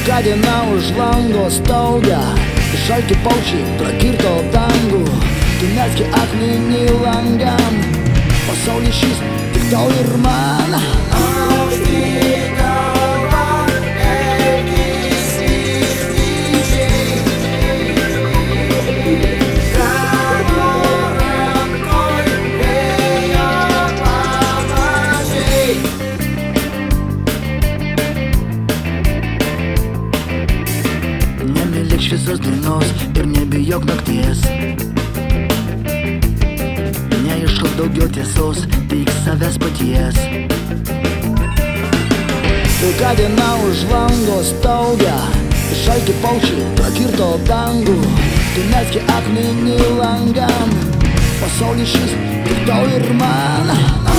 Pilka diena už lango staugia, šalti paukščiai prakirto dangų. Tu meski akmenį langam, pasaulis šis tik tau ir man. Aukštyn galva, eikis išdidžiai, tavo rankoj vėjo pamažiai. Nemylėk šviesos dienos ir nebijok nakties. Neieškok daugiau tiesos, tik savęs paties. Pilka diena už lango staugia, šalti paukščiai prakirto dangų. Tu meski akmenį langam, pasaulis šis tik tau ir man.